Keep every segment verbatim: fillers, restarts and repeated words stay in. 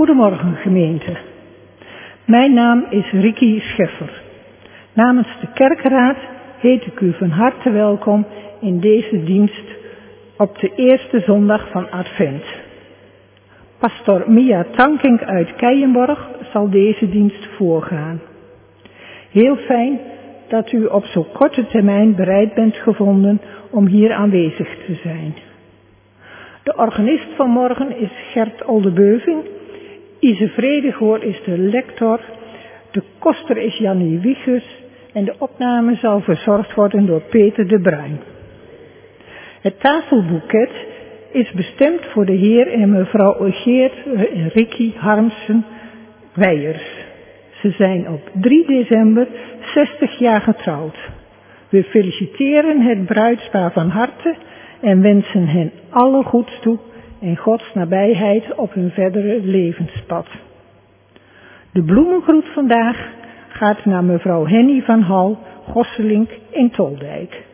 Goedemorgen gemeente. Mijn naam is Ricky Scheffer. Namens de kerkenraad heet ik u van harte welkom in deze dienst op de eerste zondag van Advent. Pastor Mia Tankink uit Keijenborg zal deze dienst voorgaan. Heel fijn dat u op zo'n korte termijn bereid bent gevonden om hier aanwezig te zijn. De organist van morgen is Gert Oldebeuving. Ise Vredegoor is de lector. De koster is Jannie Wiegers. En de opname zal verzorgd worden door Peter de Bruin. Het tafelboeket is bestemd voor de heer en mevrouw Geert en Ricky Harmsen Weijers. Ze zijn op drie december zestig jaar getrouwd. We feliciteren het bruidspaar van harte en wensen hen alle goeds toe en Gods nabijheid op hun verdere levenspad. De bloemengroet vandaag gaat naar mevrouw Henny van Hal, Gosselink in Toldijk.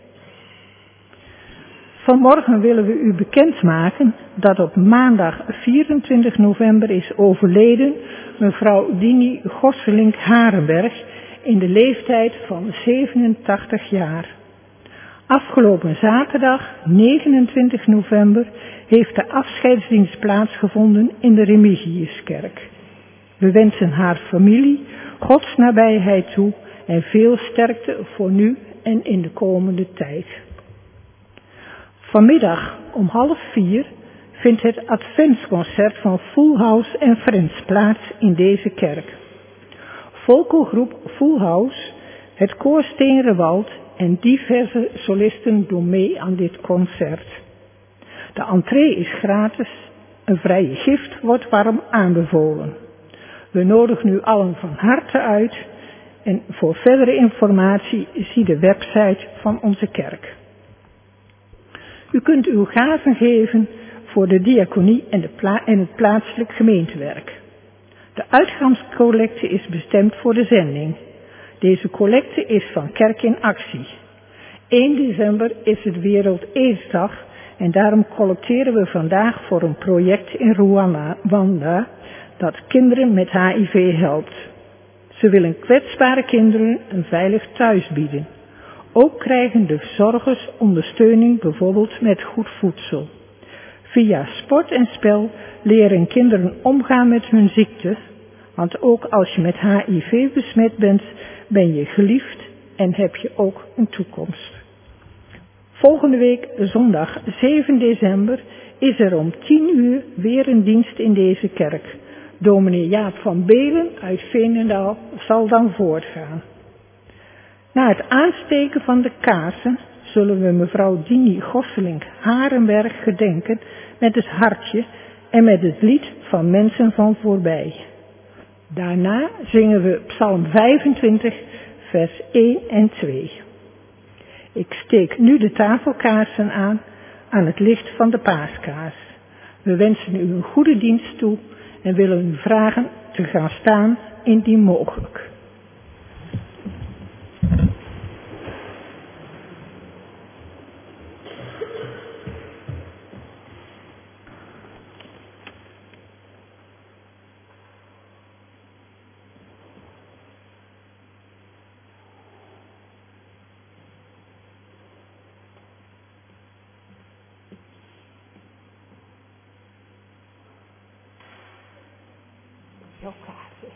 Vanmorgen willen we u bekendmaken dat op maandag vierentwintig november is overleden mevrouw Dini Gosselink-Harenberg in de leeftijd van zevenentachtig jaar. Afgelopen zaterdag, negenentwintig november, heeft de afscheidsdienst plaatsgevonden in de Remigiuskerk. We wensen haar familie Gods nabijheid toe en veel sterkte voor nu en in de komende tijd. Vanmiddag om half vier vindt het adventsconcert van Full House en Friends plaats in deze kerk. Vokalgroep Full House, het koor Steenrewald en diverse solisten doen mee aan dit concert. De entree is gratis, een vrije gift wordt warm aanbevolen. We nodigen u allen van harte uit en voor verdere informatie zie de website van onze kerk. U kunt uw gaven geven voor de diaconie en, de pla- en het plaatselijk gemeentewerk. De uitgangscollecte is bestemd voor de zending. Deze collecte is van Kerk in Actie. één december is het Wereld AIDS-dag en daarom collecteren we vandaag voor een project in Rwanda dat kinderen met H I V helpt. Ze willen kwetsbare kinderen een veilig thuis bieden. Ook krijgen de verzorgers ondersteuning bijvoorbeeld met goed voedsel. Via sport en spel leren kinderen omgaan met hun ziekte, want ook als je met H I V besmet bent, ben je geliefd en heb je ook een toekomst. Volgende week, zondag zeven december, is er om tien uur weer een dienst in deze kerk. Dominee Jaap van Belen uit Veenendaal zal dan voortgaan. Na het aansteken van de kaarsen zullen we mevrouw Dini Gosselink-Harenberg gedenken met het hartje en met het lied van Mensen van Voorbij. Daarna zingen we Psalm vijfentwintig, vers één en twee. Ik steek nu de tafelkaarsen aan, aan het licht van de paaskaars. We wensen u een goede dienst toe en willen u vragen te gaan staan indien mogelijk. Jouw kaartje.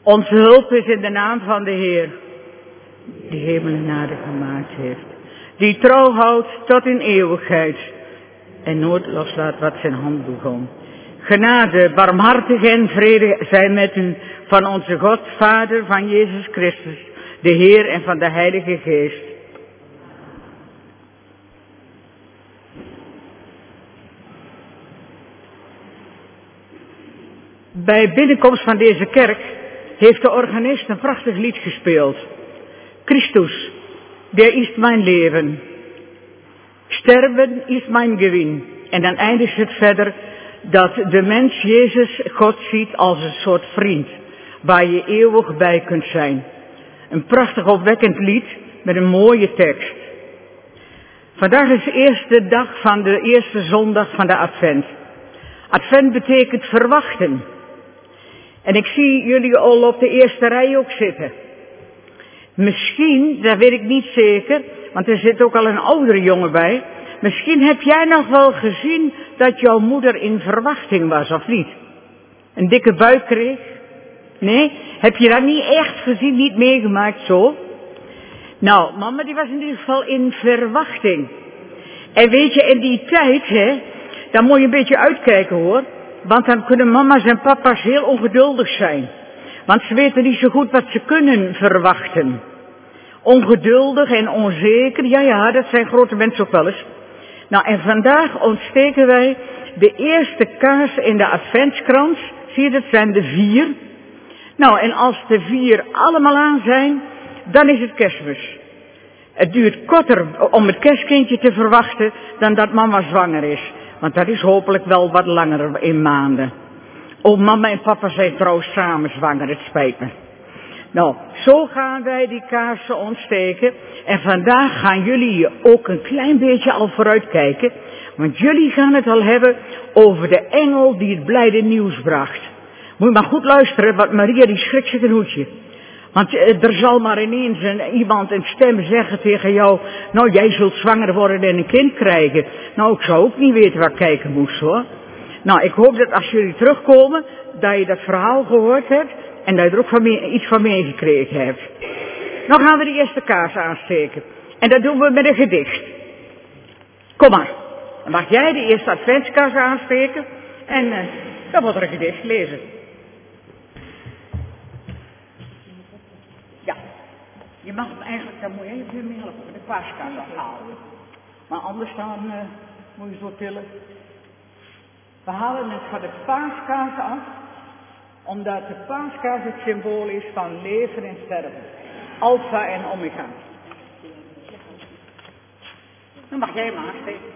Onze hulp is in de naam van de Heer, die hemel en aarde gemaakt heeft, die trouw houdt tot in eeuwigheid en nooit loslaat wat zijn hand begon. Genade, barmhartig en vrede zijn met u van onze God, Vader, van Jezus Christus, de Heer en van de Heilige Geest. Bij binnenkomst van deze kerk heeft de organist een prachtig lied gespeeld. Christus, der ist mijn leven. Sterben is mijn gewin. En dan eindigt het verder dat de mens Jezus God ziet als een soort vriend, waar je eeuwig bij kunt zijn. Een prachtig opwekkend lied met een mooie tekst. Vandaag is de eerste dag van de eerste zondag van de Advent. Advent betekent verwachten. En ik zie jullie al op de eerste rij ook zitten. Misschien, dat weet ik niet zeker, want er zit ook al een oudere jongen bij. Misschien heb jij nog wel gezien dat jouw moeder in verwachting was, of niet? Een dikke buik kreeg? Nee? Heb je dat niet echt gezien, niet meegemaakt zo? Nou, mama die was in ieder geval in verwachting. En weet je, in die tijd, hè, dan moet je een beetje uitkijken hoor. Want dan kunnen mama's en papa's heel ongeduldig zijn. Want ze weten niet zo goed wat ze kunnen verwachten. Ongeduldig en onzeker, ja ja, dat zijn grote mensen ook wel eens. Nou, en vandaag ontsteken wij de eerste kaars in de adventskrans. Zie je, dat zijn de vier. Nou, en als de vier allemaal aan zijn, dan is het Kerstmis. Het duurt korter om het kerstkindje te verwachten dan dat mama zwanger is. Want dat is hopelijk wel wat langer in maanden. Oh, mama en papa zijn trouwens samen zwanger, het spijt me. Nou, zo gaan wij die kaarsen ontsteken. En vandaag gaan jullie je ook een klein beetje al vooruitkijken. Want jullie gaan het al hebben over de engel die het blijde nieuws bracht. Moet je maar goed luisteren, want Maria die schrikt zich een hoedje. Want er zal maar ineens een, iemand een stem zeggen tegen jou, nou jij zult zwanger worden en een kind krijgen. Nou, ik zou ook niet weten waar ik kijken moest hoor. Nou, ik hoop dat als jullie terugkomen, dat je dat verhaal gehoord hebt en dat je er ook van mee, iets van meegekregen hebt. Nou gaan we de eerste kaars aansteken. En dat doen we met een gedicht. Kom maar. Dan mag jij de eerste adventskaars aansteken en uh, dan wordt er een gedicht gelezen. Ja, je mag hem eigenlijk, dan moet je even mee helpen, de paaskaars afhalen. Maar anders dan uh, moet je zo tillen. We halen het van de paaskaars af, omdat de paaskaars het symbool is van leven en sterven. Alpha en omega. Dan mag jij hem aansteken.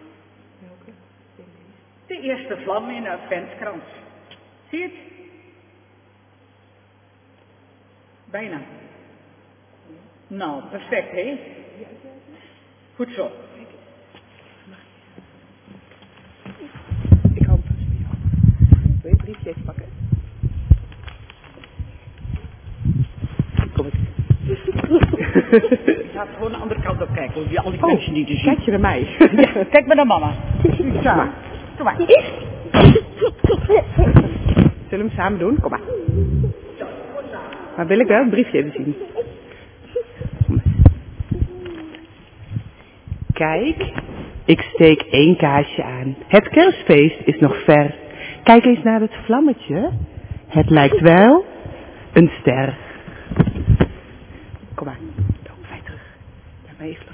De eerste vlam in de adventskrans. Zie je het? Bijna. Nou, perfect, hè? Goed zo. Ik hou hem vast bij jou. Wil je het briefje even pakken? Kom ik. Ik ga gewoon de andere kant op kijken, om die, al die mensen Oh, niet te zien. kijk je naar mij? Ja, kijk maar naar mama. Samen. Kom maar. Zullen we hem samen doen? Kom maar. Maar wil ik wel een briefje even zien? Kijk, ik steek één kaarsje aan. Het kerstfeest is nog ver. Kijk eens naar het vlammetje. Het lijkt wel een ster. Kom maar, loop wij terug. Laat mij even.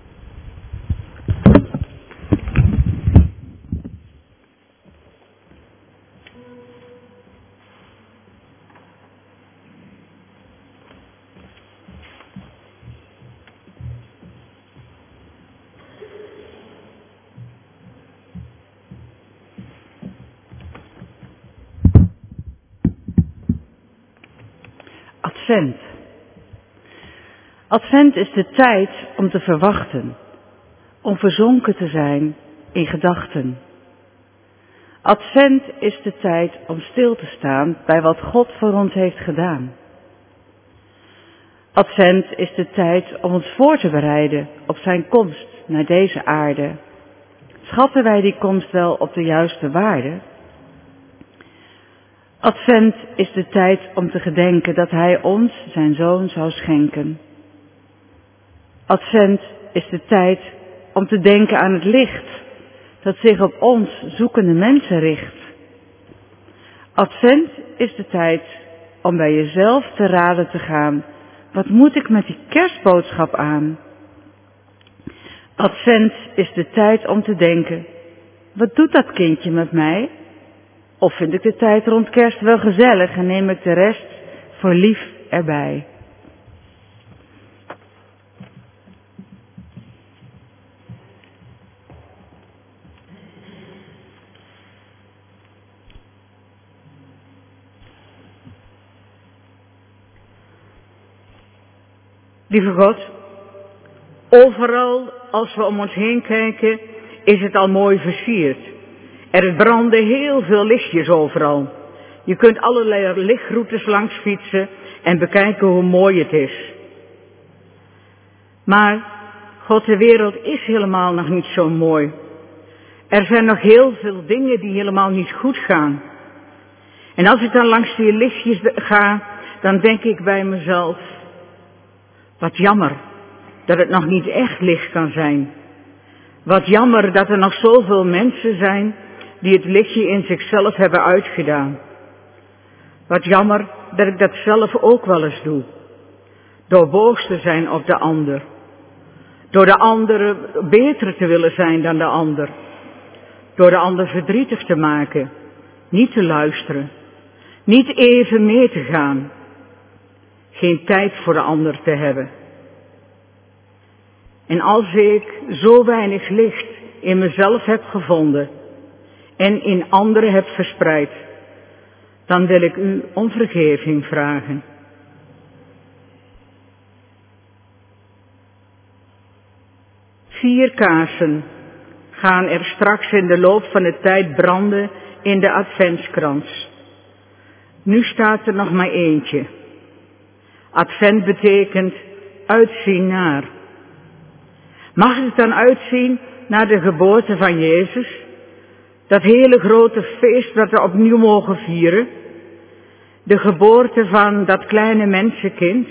Advent. Advent is de tijd om te verwachten, om verzonken te zijn in gedachten. Advent is de tijd om stil te staan bij wat God voor ons heeft gedaan. Advent is de tijd om ons voor te bereiden op zijn komst naar deze aarde. Schatten wij die komst wel op de juiste waarde? Advent is de tijd om te gedenken dat Hij ons zijn Zoon zou schenken. Advent is de tijd om te denken aan het licht dat zich op ons zoekende mensen richt. Advent is de tijd om bij jezelf te raden te gaan. Wat moet ik met die kerstboodschap aan? Advent is de tijd om te denken, wat doet dat kindje met mij? Of vind ik de tijd rond kerst wel gezellig en neem ik de rest voor lief erbij? Lieve God, overal als we om ons heen kijken, is het al mooi versierd. Er branden heel veel lichtjes overal. Je kunt allerlei lichtroutes langs fietsen en bekijken hoe mooi het is. Maar, God, de wereld is helemaal nog niet zo mooi. Er zijn nog heel veel dingen die helemaal niet goed gaan. En als ik dan langs die lichtjes ga, dan denk ik bij mezelf, wat jammer dat het nog niet echt licht kan zijn. Wat jammer dat er nog zoveel mensen zijn die het lichtje in zichzelf hebben uitgedaan. Wat jammer dat ik dat zelf ook wel eens doe. Door boos te zijn op de ander. Door de ander beter te willen zijn dan de ander. Door de ander verdrietig te maken. Niet te luisteren. Niet even mee te gaan. Geen tijd voor de ander te hebben. En als ik zo weinig licht in mezelf heb gevonden en in anderen heb verspreid, dan wil ik u om vergeving vragen. Vier kaarsen gaan er straks in de loop van de tijd branden in de adventskrans. Nu staat er nog maar eentje. Advent betekent uitzien naar. Mag het dan uitzien naar de geboorte van Jezus? Dat hele grote feest dat we opnieuw mogen vieren? De geboorte van dat kleine mensenkind?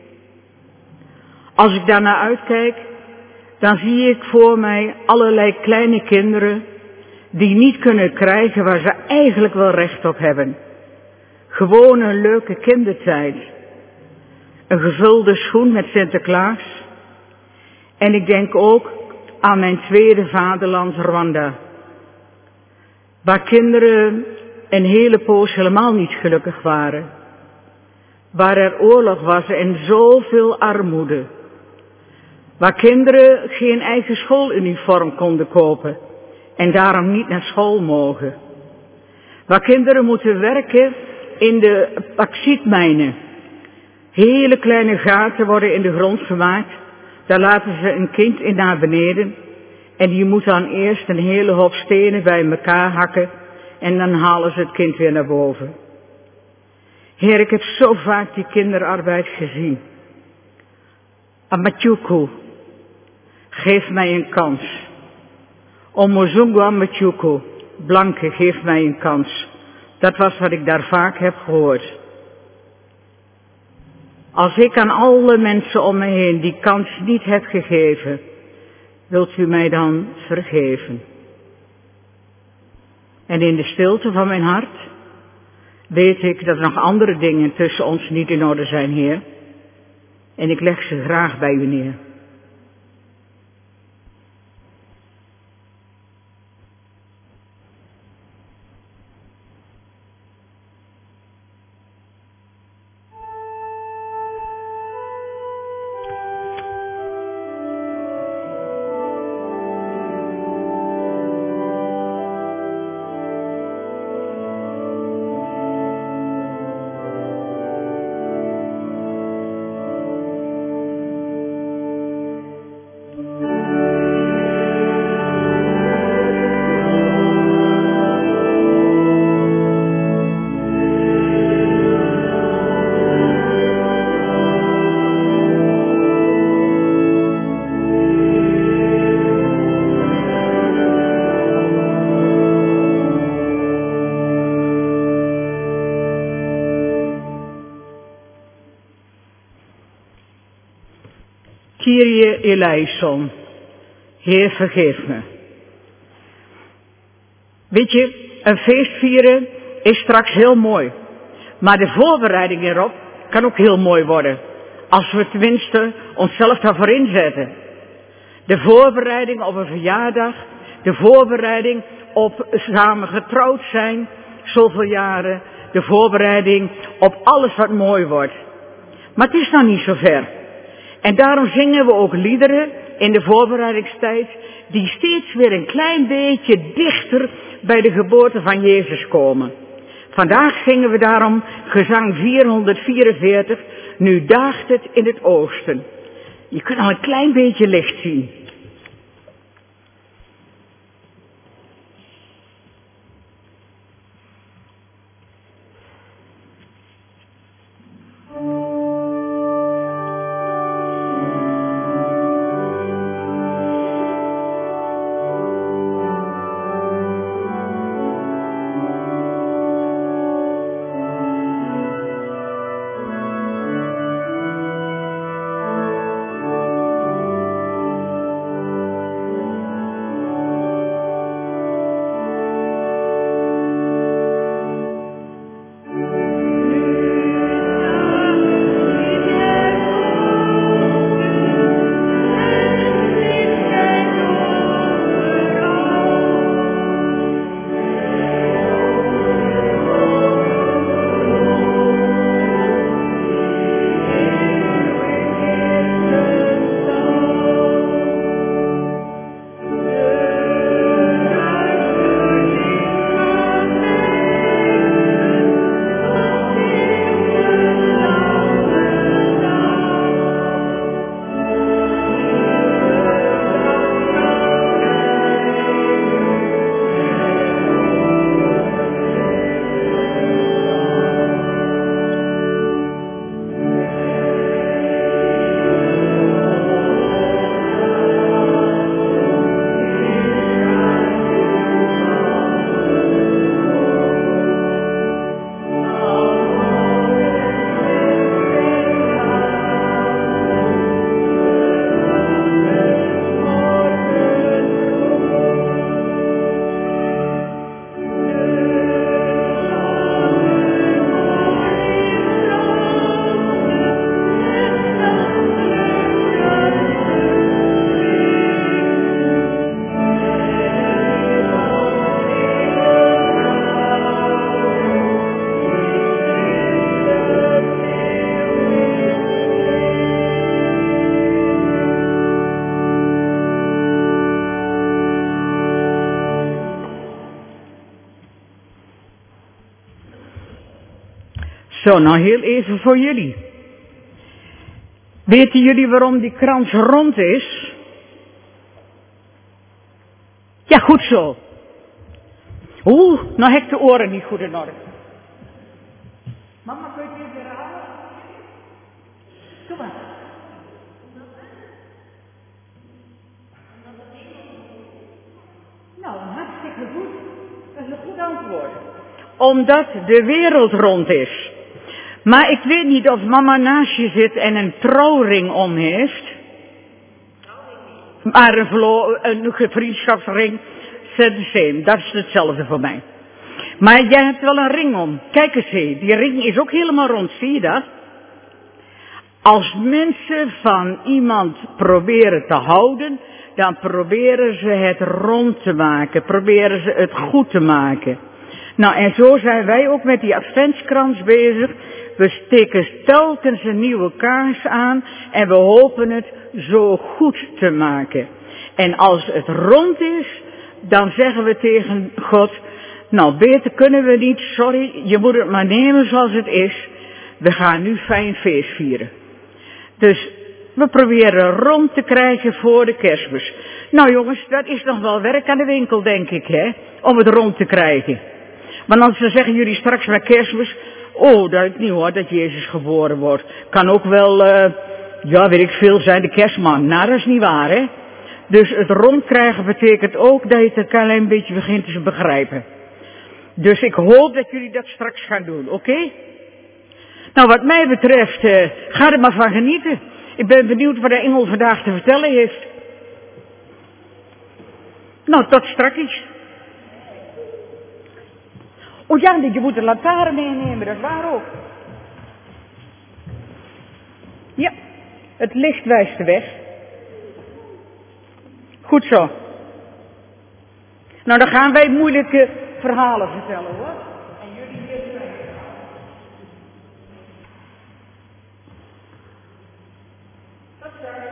Als ik daarnaar uitkijk, dan zie ik voor mij allerlei kleine kinderen die niet kunnen krijgen waar ze eigenlijk wel recht op hebben. Gewoon een leuke kindertijd. Een gevulde schoen met Sinterklaas. En ik denk ook aan mijn tweede vaderland Rwanda. Waar kinderen een hele poos helemaal niet gelukkig waren. Waar er oorlog was en zoveel armoede. Waar kinderen geen eigen schooluniform konden kopen en daarom niet naar school mogen. Waar kinderen moeten werken in de bauxietmijnen. Hele kleine gaten worden in de grond gemaakt. Daar laten ze een kind in naar beneden. En die moet dan eerst een hele hoop stenen bij elkaar hakken. En dan halen ze het kind weer naar boven. Heer, ik heb zo vaak die kinderarbeid gezien. Amachuku, geef mij een kans. Omozungu Amachuku, blanke, geef mij een kans. Dat was wat ik daar vaak heb gehoord. Als ik aan alle mensen om me heen die kans niet heb gegeven, wilt u mij dan vergeven? En in de stilte van mijn hart weet ik dat er nog andere dingen tussen ons niet in orde zijn, Heer. En ik leg ze graag bij u neer. Kyrie eleison. Heer, vergeef me. Weet je, een feest vieren is straks heel mooi. Maar de voorbereiding erop kan ook heel mooi worden. Als we tenminste onszelf daarvoor inzetten. De voorbereiding op een verjaardag. De voorbereiding op samen getrouwd zijn. Zoveel jaren. De voorbereiding op alles wat mooi wordt. Maar het is nog niet zo ver. En daarom zingen we ook liederen in de voorbereidingstijd. Die steeds weer een klein beetje dichter bij de geboorte van Jezus komen. Vandaag zingen we daarom gezang vierhonderdvierenveertig. Nu daagt het in het oosten. Je kunt al een klein beetje licht zien. Zo, nou heel even voor jullie. Weten jullie waarom die krans rond is? Ja, goed zo. Oeh, nou heb ik de oren niet goed in orde. Mama, kun je het even herhalen? Kom maar. Nou, hartstikke goed. Dat is een goed antwoord. Omdat de wereld rond is. Maar ik weet niet of mama naast je zit en een trouwring om heeft. Maar een, verlo- een vriendschapsring, c'est the same. Dat is hetzelfde voor mij. Maar jij hebt wel een ring om. Kijk eens hé, die ring is ook helemaal rond, zie je dat? Als mensen van iemand proberen te houden, dan proberen ze het rond te maken. Proberen ze het goed te maken. Nou, en zo zijn wij ook met die adventskrans bezig. We steken telkens een nieuwe kaars aan en we hopen het zo goed te maken. En als het rond is, dan zeggen we tegen God, nou beter kunnen we niet, sorry, je moet het maar nemen zoals het is. We gaan nu fijn feest vieren. Dus we proberen rond te krijgen voor de Kerstmis. Nou jongens, dat is nog wel werk aan de winkel denk ik, hè, om het rond te krijgen. Want als ze zeggen jullie straks bij Kerstmis, oh, dat is niet hoor, dat Jezus geboren wordt. Kan ook wel, uh, ja, weet ik veel, zijn de kerstman. Nou, dat is niet waar, hè. Dus het rondkrijgen betekent ook dat je het een klein beetje begint te begrijpen. Dus ik hoop dat jullie dat straks gaan doen, oké? Okay? Nou, wat mij betreft, uh, ga er maar van genieten. Ik ben benieuwd wat de engel vandaag te vertellen heeft. Nou, tot straks. Oh ja, je moet de lantaarn meenemen, dat is waar ook. Ja, het licht wijst de weg. Goed zo. Nou, dan gaan wij moeilijke verhalen vertellen, hoor. En jullie hier zijn. Tot straks.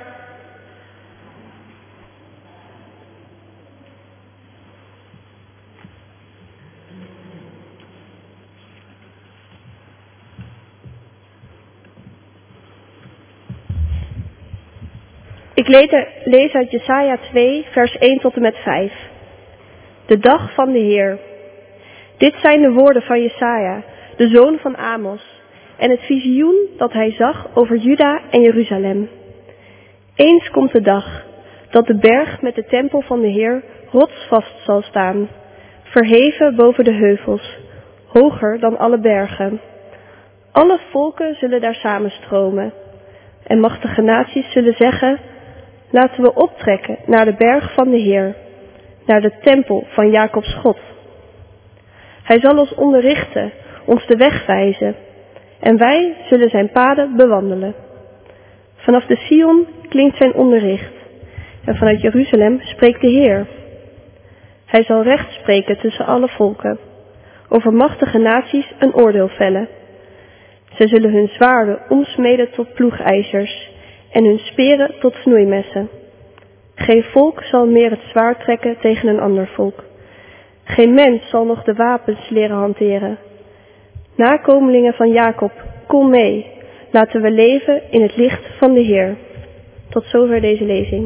Ik lees uit Jesaja twee, vers één tot en met vijf. De dag van de Heer. Dit zijn de woorden van Jesaja, de zoon van Amos, en het visioen dat hij zag over Juda en Jeruzalem. Eens komt de dag dat de berg met de tempel van de Heer rotsvast zal staan, verheven boven de heuvels, hoger dan alle bergen. Alle volken zullen daar samenstromen, en machtige naties zullen zeggen: laten we optrekken naar de berg van de Heer, naar de tempel van Jacobs God. Hij zal ons onderrichten, ons de weg wijzen, en wij zullen zijn paden bewandelen. Vanaf de Sion klinkt zijn onderricht, en vanuit Jeruzalem spreekt de Heer. Hij zal recht spreken tussen alle volken, over machtige naties een oordeel vellen. Zij zullen hun zwaarden omsmeden tot ploegijzers en hun speren tot knoeimessen. Geen volk zal meer het zwaard trekken tegen een ander volk. Geen mens zal nog de wapens leren hanteren. Nakomelingen van Jacob, kom mee. Laten we leven in het licht van de Heer. Tot zover deze lezing.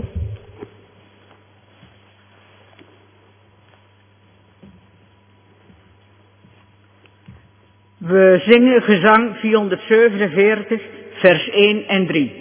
We zingen gezang vierhonderdzevenenveertig, vers één en drie.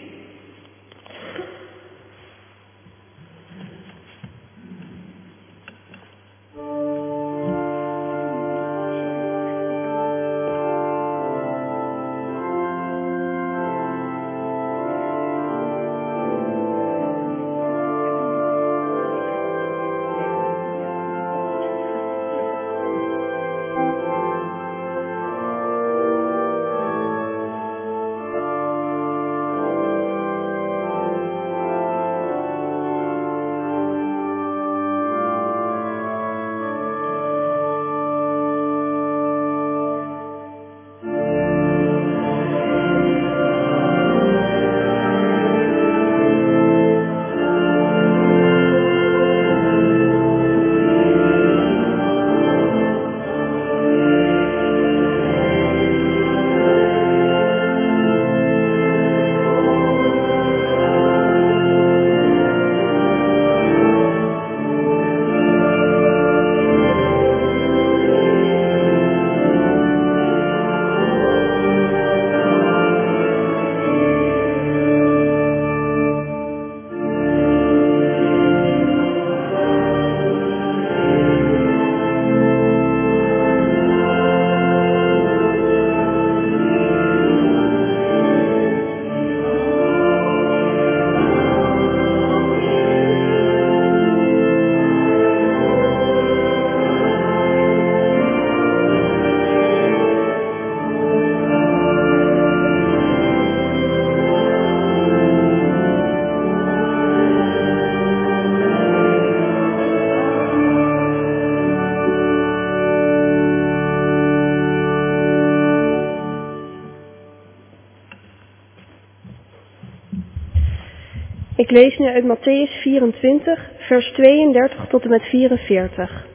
Ik lees nu uit Mattheüs vierentwintig, vers tweeëndertig tot en met vierenveertig.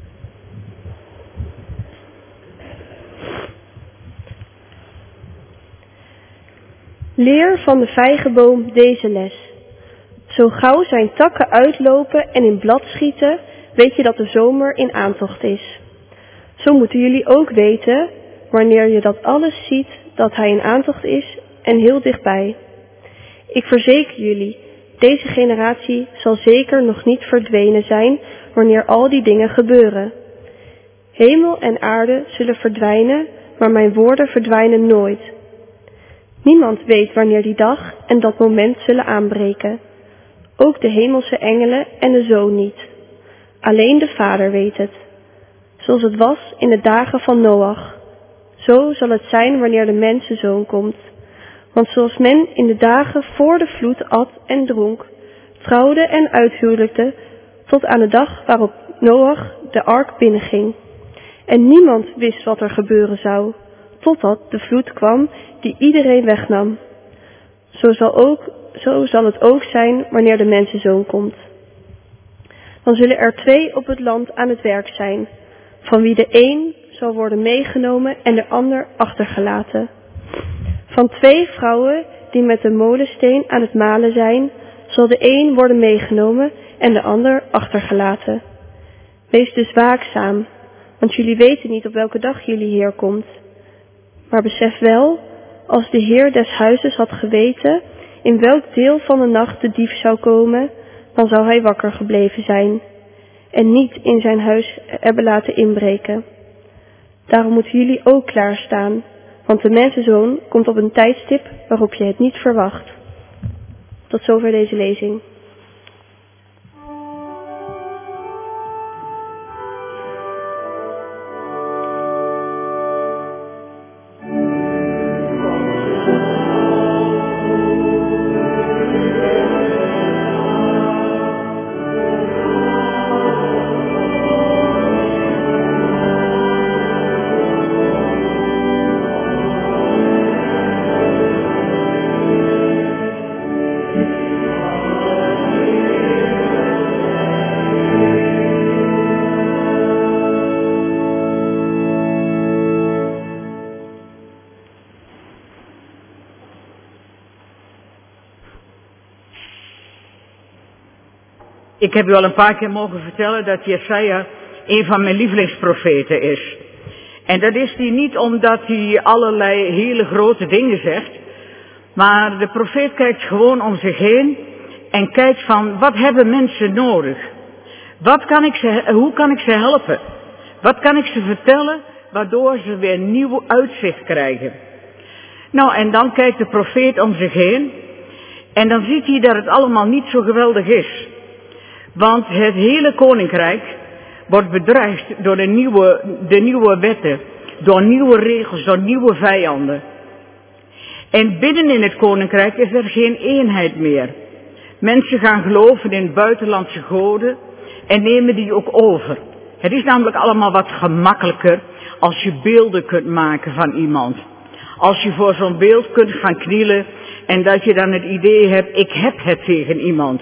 Leer van de vijgenboom deze les. Zo gauw zijn takken uitlopen en in blad schieten, weet je dat de zomer in aantocht is. Zo moeten jullie ook weten, wanneer je dat alles ziet, dat hij in aantocht is en heel dichtbij. Ik verzeker jullie, deze generatie zal zeker nog niet verdwenen zijn wanneer al die dingen gebeuren. Hemel en aarde zullen verdwijnen, maar mijn woorden verdwijnen nooit. Niemand weet wanneer die dag en dat moment zullen aanbreken. Ook de hemelse engelen en de Zoon niet. Alleen de Vader weet het. Zoals het was in de dagen van Noach. Zo zal het zijn wanneer de mensenzoon komt. Want zoals men in de dagen voor de vloed at en dronk, trouwde en uithuwelijkte, tot aan de dag waarop Noach de ark binnenging. En niemand wist wat er gebeuren zou, totdat de vloed kwam die iedereen wegnam. Zo zal, ook, zo zal het ook zijn wanneer de mensenzoon komt. Dan zullen er twee op het land aan het werk zijn, van wie de een zal worden meegenomen en de ander achtergelaten. Van twee vrouwen die met de molensteen aan het malen zijn, zal de een worden meegenomen en de ander achtergelaten. Wees dus waakzaam, want jullie weten niet op welke dag jullie Heer komt. Maar besef wel, als de Heer des huizes had geweten in welk deel van de nacht de dief zou komen, dan zou hij wakker gebleven zijn en niet in zijn huis hebben laten inbreken. Daarom moeten jullie ook klaarstaan, want de mensenzoon komt op een tijdstip waarop je het niet verwacht. Tot zover deze lezing. Ik heb u al een paar keer mogen vertellen dat Jesaja een van mijn lievelingsprofeten is. En dat is hij niet omdat hij allerlei hele grote dingen zegt, maar de profeet kijkt gewoon om zich heen en kijkt van wat hebben mensen nodig? Wat kan ik ze, hoe kan ik ze helpen? Wat kan ik ze vertellen waardoor ze weer nieuw uitzicht krijgen? Nou, en dan kijkt de profeet om zich heen en dan ziet hij dat het allemaal niet zo geweldig is. Want het hele koninkrijk wordt bedreigd door de nieuwe, de nieuwe wetten, door nieuwe regels, door nieuwe vijanden. En binnen in het koninkrijk is er geen eenheid meer. Mensen gaan geloven in buitenlandse goden en nemen die ook over. Het is namelijk allemaal wat gemakkelijker als je beelden kunt maken van iemand. Als je voor zo'n beeld kunt gaan knielen en dat je dan het idee hebt, ik heb het tegen iemand.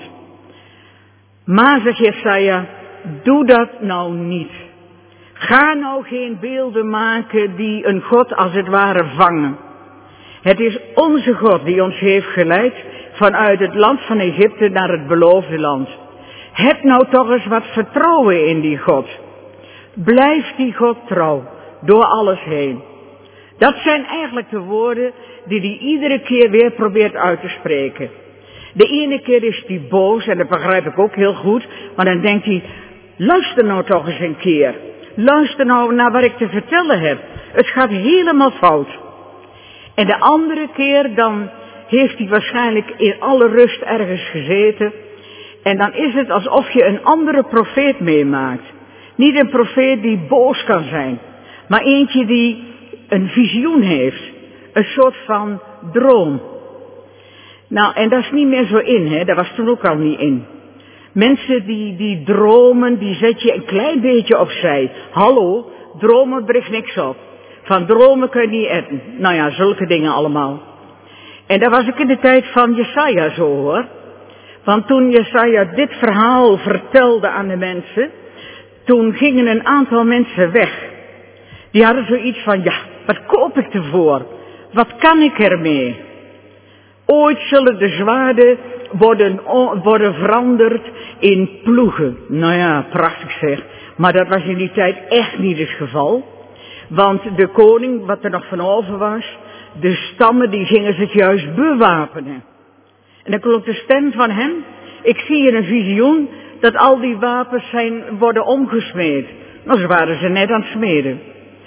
Maar, zegt Jesaja, doe dat nou niet. Ga nou geen beelden maken die een God als het ware vangen. Het is onze God die ons heeft geleid vanuit het land van Egypte naar het beloofde land. Heb nou toch eens wat vertrouwen in die God. Blijf die God trouw, door alles heen. Dat zijn eigenlijk de woorden die hij iedere keer weer probeert uit te spreken. De ene keer is hij boos, en dat begrijp ik ook heel goed, maar dan denkt hij, luister nou toch eens een keer. Luister nou naar wat ik te vertellen heb. Het gaat helemaal fout. En de andere keer, dan heeft hij waarschijnlijk in alle rust ergens gezeten. En dan is het alsof je een andere profeet meemaakt. Niet een profeet die boos kan zijn, maar eentje die een visioen heeft. Een soort van droom. Nou, en dat is niet meer zo in, hè. Dat was toen ook al niet in. Mensen die, die dromen, die zet je een klein beetje opzij. Hallo, dromen brengt niks op. Van dromen kun je niet eten. Nou ja, zulke dingen allemaal. En dat was ook in de tijd van Jesaja zo, hoor. Want toen Jesaja dit verhaal vertelde aan de mensen, toen gingen een aantal mensen weg. Die hadden zoiets van, ja, wat koop ik ervoor? Wat kan ik ermee? Ooit zullen de zwaarden worden, worden veranderd in ploegen. Nou ja, prachtig zeg. Maar dat was in die tijd echt niet het geval. Want de koning, wat er nog van over was, de stammen die gingen zich juist bewapenen. En dan klonk de stem van hem, ik zie in een visioen dat al die wapens zijn, worden omgesmeed. Nou, zo waren ze net aan het smeden.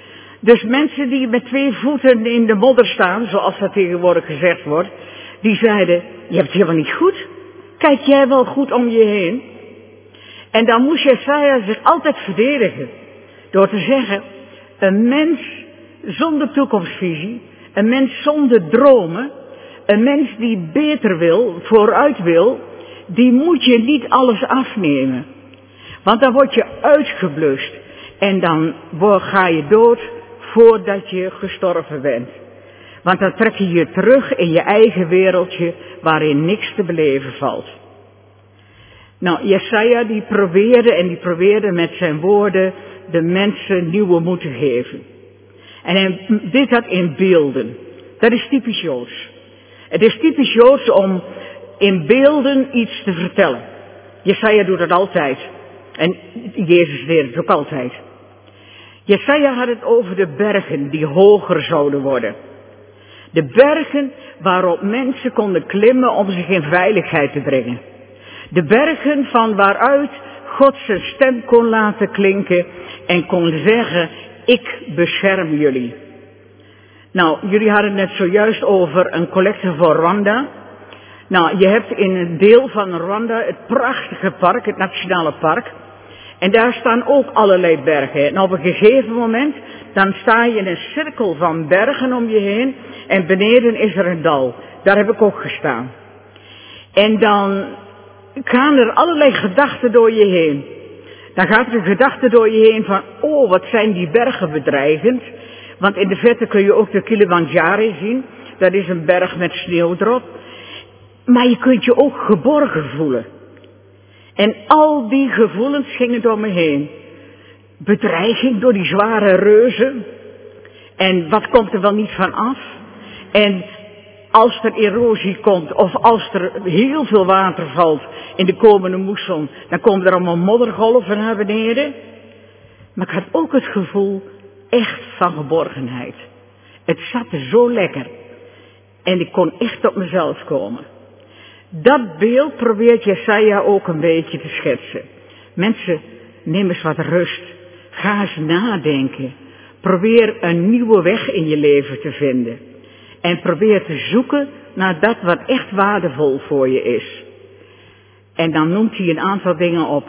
Dus mensen die met twee voeten in de modder staan, zoals dat tegenwoordig gezegd wordt, die zeiden, je hebt het helemaal niet goed. Kijk jij wel goed om je heen? En dan moest Jesaja zich altijd verdedigen. Door te zeggen, een mens zonder toekomstvisie, een mens zonder dromen, een mens die beter wil, vooruit wil, die moet je niet alles afnemen. Want dan word je uitgeblust en dan ga je dood voordat je gestorven bent. Want dan trek je je terug in je eigen wereldje waarin niks te beleven valt. Nou, Jesaja die probeerde en die probeerde met zijn woorden de mensen nieuwe moed te geven. En hij deed dat in beelden. Dat is typisch Joods. Het is typisch Joods om in beelden iets te vertellen. Jesaja doet dat altijd. En Jezus deed het ook altijd. Jesaja had het over de bergen die hoger zouden worden. De bergen waarop mensen konden klimmen om zich in veiligheid te brengen. De bergen van waaruit God zijn stem kon laten klinken en kon zeggen, ik bescherm jullie. Nou, jullie hadden het zojuist over een collecte voor Rwanda. Nou, je hebt in een deel van Rwanda het prachtige park, het nationale park. En daar staan ook allerlei bergen. En op een gegeven moment, dan sta je in een cirkel van bergen om je heen. En beneden is er een dal. Daar heb ik ook gestaan. En dan gaan er allerlei gedachten door je heen. Dan gaat er een gedachte door je heen van, oh, wat zijn die bergen bedreigend. Want in de verte kun je ook de Kilimanjaro zien. Dat is een berg met sneeuw erop. Maar je kunt je ook geborgen voelen. En al die gevoelens gingen door me heen. Bedreiging door die zware reuzen. En wat komt er wel niet van af? En als er erosie komt, of als er heel veel water valt in de komende moesson, dan komen er allemaal moddergolven naar beneden. Maar ik had ook het gevoel echt van geborgenheid. Het zat er zo lekker. En ik kon echt op mezelf komen. Dat beeld probeert Jesaja ook een beetje te schetsen. Mensen, neem eens wat rust. Ga eens nadenken. Probeer een nieuwe weg in je leven te vinden. En probeer te zoeken naar dat wat echt waardevol voor je is. En dan noemt hij een aantal dingen op.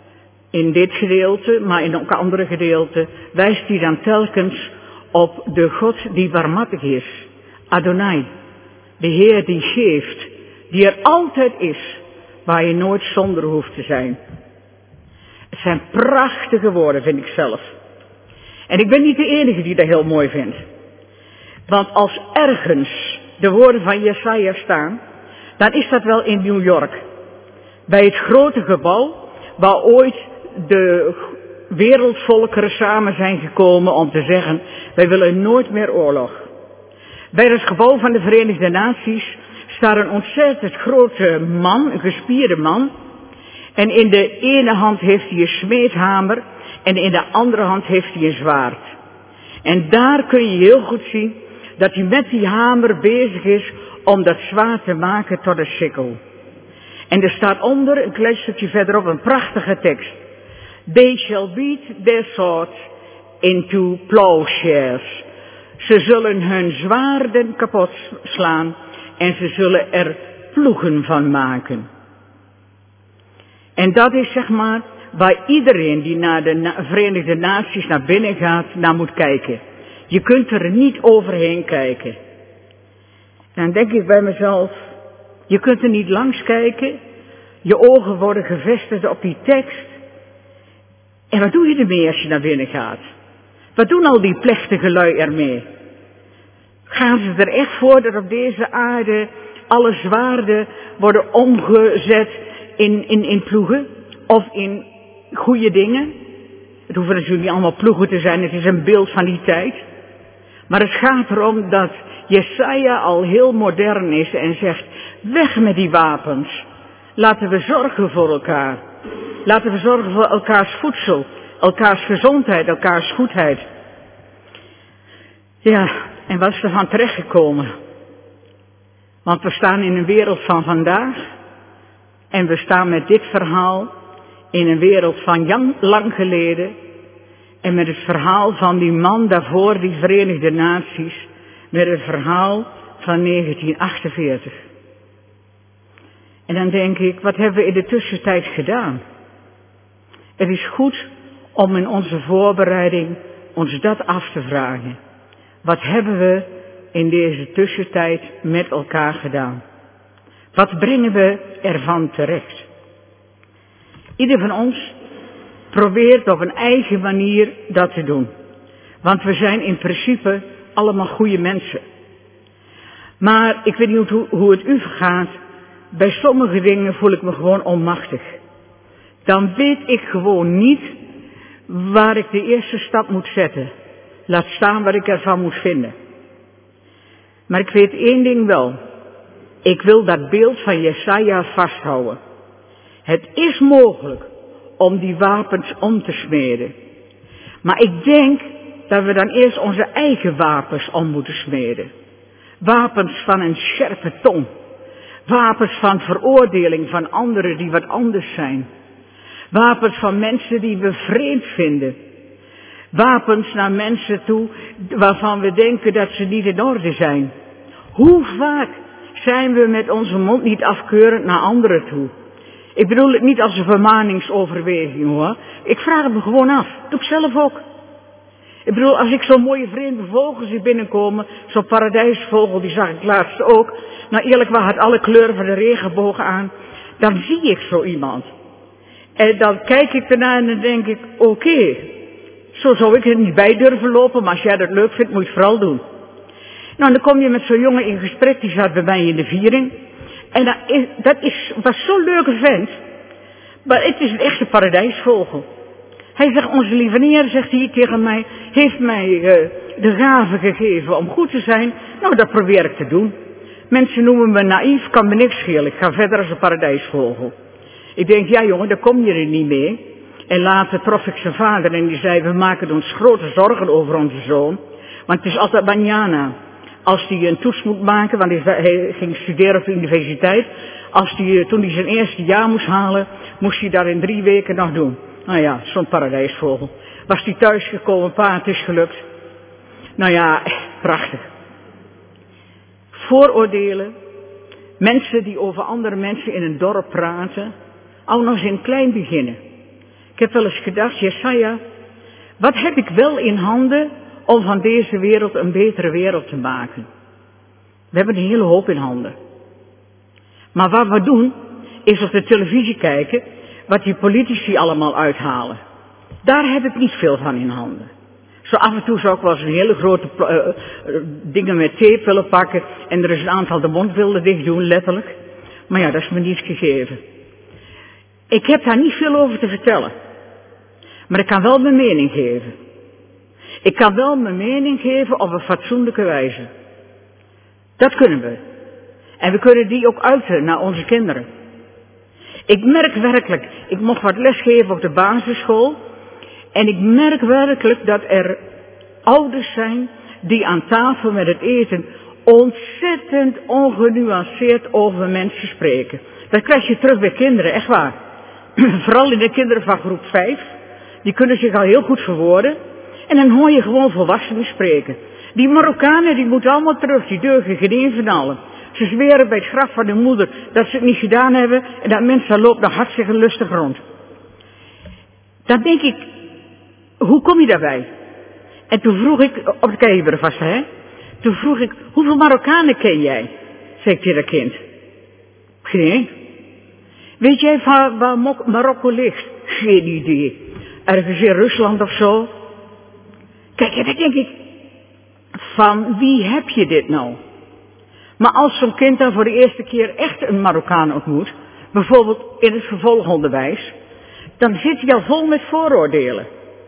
In dit gedeelte, maar in ook andere gedeelten, wijst hij dan telkens op de God die barmhartig is. Adonai, de Heer die geeft, die er altijd is, waar je nooit zonder hoeft te zijn. Het zijn prachtige woorden, vind ik zelf. En ik ben niet de enige die dat heel mooi vindt. Want als ergens de woorden van Jesaja staan, dan is dat wel in New York. Bij het grote gebouw waar ooit de wereldvolkeren samen zijn gekomen om te zeggen, wij willen nooit meer oorlog. Bij het gebouw van de Verenigde Naties staat een ontzettend grote man, een gespierde man. En in de ene hand heeft hij een smeedhamer en in de andere hand heeft hij een zwaard. En daar kun je heel goed zien dat hij met die hamer bezig is om dat zwaard te maken tot een sikkel. En er staat onder, een klein stukje verderop, een prachtige tekst. They shall beat their swords into plowshares. Ze zullen hun zwaarden kapot slaan en ze zullen er ploegen van maken. En dat is zeg maar waar iedereen die naar de Na- Verenigde Naties naar binnen gaat, naar moet kijken. Je kunt er niet overheen kijken. Dan denk ik bij mezelf, je kunt er niet langs kijken. Je ogen worden gevestigd op die tekst. En wat doe je ermee als je naar binnen gaat? Wat doen al die plechtige lui ermee? Gaan ze er echt voor dat op deze aarde alle zwaarden worden omgezet in, in, in ploegen? Of in goede dingen? Het hoeven natuurlijk niet allemaal ploegen te zijn, het is een beeld van die tijd. Maar het gaat erom dat Jesaja al heel modern is en zegt, weg met die wapens. Laten we zorgen voor elkaar. Laten we zorgen voor elkaars voedsel, elkaars gezondheid, elkaars goedheid. Ja, en wat is er van terechtgekomen? Want we staan in een wereld van vandaag en we staan met dit verhaal in een wereld van lang geleden. En met het verhaal van die man daarvoor, die Verenigde Naties, met het verhaal van negentien achtenveertig. En dan denk ik, wat hebben we in de tussentijd gedaan? Het is goed om in onze voorbereiding ons dat af te vragen. Wat hebben we in deze tussentijd met elkaar gedaan? Wat brengen we ervan terecht? Ieder van ons probeert op een eigen manier dat te doen. Want we zijn in principe allemaal goede mensen. Maar ik weet niet hoe, hoe het u vergaat. Bij sommige dingen voel ik me gewoon onmachtig. Dan weet ik gewoon niet waar ik de eerste stap moet zetten. Laat staan wat ik ervan moet vinden. Maar ik weet één ding wel. Ik wil dat beeld van Jesaja vasthouden. Het is mogelijk om die wapens om te smeden. Maar ik denk dat we dan eerst onze eigen wapens om moeten smeden. Wapens van een scherpe tong. Wapens van veroordeling van anderen die wat anders zijn. Wapens van mensen die we vreemd vinden. Wapens naar mensen toe waarvan we denken dat ze niet in orde zijn. Hoe vaak zijn we met onze mond niet afkeurend naar anderen toe? Ik bedoel het niet als een vermaningsoverweging hoor. Ik vraag het me gewoon af. Dat doe ik zelf ook. Ik bedoel, als ik zo'n mooie vreemde vogel zie binnenkomen, zo'n paradijsvogel, die zag ik laatst ook. Nou eerlijk waar, had alle kleuren van de regenboog aan. Dan zie ik zo iemand. En dan kijk ik ernaar en dan denk ik, oké, okay, zo zou ik er niet bij durven lopen, maar als jij dat leuk vindt, moet je het vooral doen. Nou, dan kom je met zo'n jongen in gesprek, die zat bij mij in de viering. En dat, is, dat is, was zo'n leuke vent. Maar het is een echte paradijsvogel. Hij zegt, onze lieve Heer, zegt hij tegen mij, heeft mij uh, de gave gegeven om goed te zijn. Nou, dat probeer ik te doen. Mensen noemen me naïef, kan me niks schelen. Ik ga verder als een paradijsvogel. Ik denk, ja jongen, daar kom je er niet mee. En later trof ik zijn vader en die zei, we maken ons grote zorgen over onze zoon. Want het is altijd manjana. Als hij een toets moet maken, want hij ging studeren op de universiteit. Als hij, toen hij zijn eerste jaar moest halen, moest hij dat in drie weken nog doen. Nou ja, zo'n paradijsvogel. Was hij thuisgekomen, pa, het is gelukt. Nou ja, prachtig. Vooroordelen. Mensen die over andere mensen in een dorp praten. Al nog eens in klein beginnen. Ik heb wel eens gedacht, Jesaja, wat heb ik wel in handen om van deze wereld een betere wereld te maken? We hebben een hele hoop in handen. Maar wat we doen, is op de televisie kijken wat die politici allemaal uithalen. Daar heb ik niet veel van in handen. Zo af en toe zou ik wel eens een hele grote uh, uh, dingen met tape willen pakken en er is een aantal de mond willen dicht doen, letterlijk. Maar ja, dat is me niet gegeven. Ik heb daar niet veel over te vertellen. Maar ik kan wel mijn mening geven. Ik kan wel mijn mening geven op een fatsoenlijke wijze. Dat kunnen we. En we kunnen die ook uiten naar onze kinderen. Ik merk werkelijk, ik mocht wat lesgeven op de basisschool. En ik merk werkelijk dat er ouders zijn die aan tafel met het eten ontzettend ongenuanceerd over mensen spreken. Dat krijg je terug bij kinderen, echt waar. Vooral in de kinderen van groep vijf. Die kunnen zich al heel goed verwoorden. En dan hoor je gewoon volwassenen spreken. Die Marokkanen die moeten allemaal terug, die deugen geen een van allen. Ze zweren bij het graf van hun moeder dat ze het niet gedaan hebben. En dat mensen loopt nog hartstikke lustig rond. Dan denk ik, hoe kom je daarbij? En toen vroeg ik, op de Keiber vast hè. Toen vroeg ik, hoeveel Marokkanen ken jij? Zei ik tegen dat kind. Geen één. Weet jij waar, waar Marokko ligt? Geen idee. Ergens in Rusland of zo. Kijk, en dan denk ik, van wie heb je dit nou? Maar als zo'n kind dan voor de eerste keer echt een Marokkaan ontmoet, bijvoorbeeld in het vervolgonderwijs, dan zit hij al vol met vooroordelen.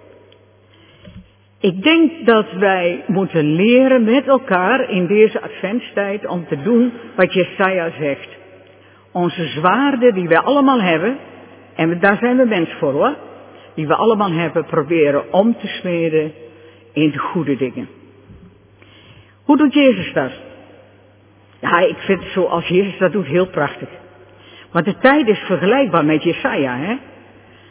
Ik denk dat wij moeten leren met elkaar in deze adventstijd om te doen wat Jesaja zegt. Onze zwaarden die wij allemaal hebben, en daar zijn we mens voor hoor, die we allemaal hebben, proberen om te smeden in de goede dingen. Hoe doet Jezus dat? Ja, ik vind het zoals Jezus dat doet heel prachtig. Want de tijd is vergelijkbaar met Jesaja, hè.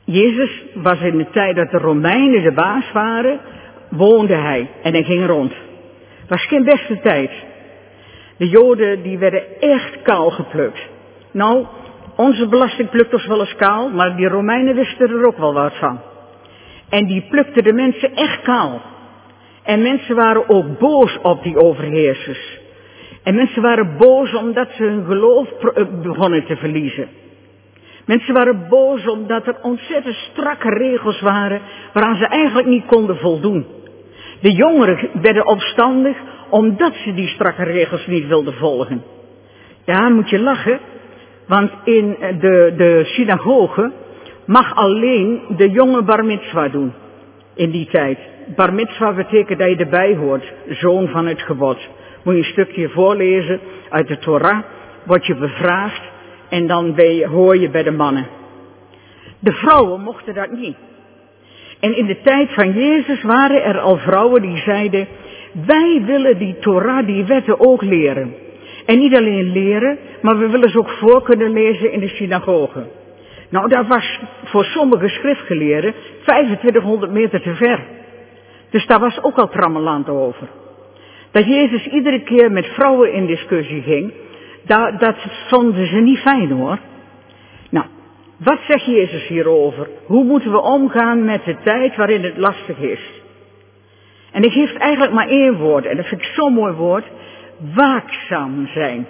Jezus was in de tijd dat de Romeinen de baas waren, woonde hij en hij ging rond. Het was geen beste tijd. De Joden die werden echt kaal geplukt. Nou, onze belasting plukt ons wel eens kaal, maar die Romeinen wisten er ook wel wat van. En die plukten de mensen echt kaal. En mensen waren ook boos op die overheersers. En mensen waren boos omdat ze hun geloof begonnen te verliezen. Mensen waren boos omdat er ontzettend strakke regels waren waaraan ze eigenlijk niet konden voldoen. De jongeren werden opstandig omdat ze die strakke regels niet wilden volgen. Ja, moet je lachen, want in de, de synagoge mag alleen de jonge bar mitzwa doen in die tijd. Bar mitzwa betekent dat je erbij hoort, zoon van het gebod. Moet je een stukje voorlezen uit de Torah, word je bevraagd en dan ben je, hoor je bij de mannen. De vrouwen mochten dat niet. En in de tijd van Jezus waren er al vrouwen die zeiden, wij willen die Torah, die wetten ook leren. En niet alleen leren, maar we willen ze ook voor kunnen lezen in de synagoge. Nou, dat was voor sommige schriftgeleerden vijfentwintighonderd meter te ver. Dus daar was ook al trammeland over. Dat Jezus iedere keer met vrouwen in discussie ging, dat, dat vonden ze niet fijn hoor. Nou, wat zegt Jezus hierover? Hoe moeten we omgaan met de tijd waarin het lastig is? En ik geef eigenlijk maar één woord, en dat vind ik zo'n mooi woord, waakzaam zijn.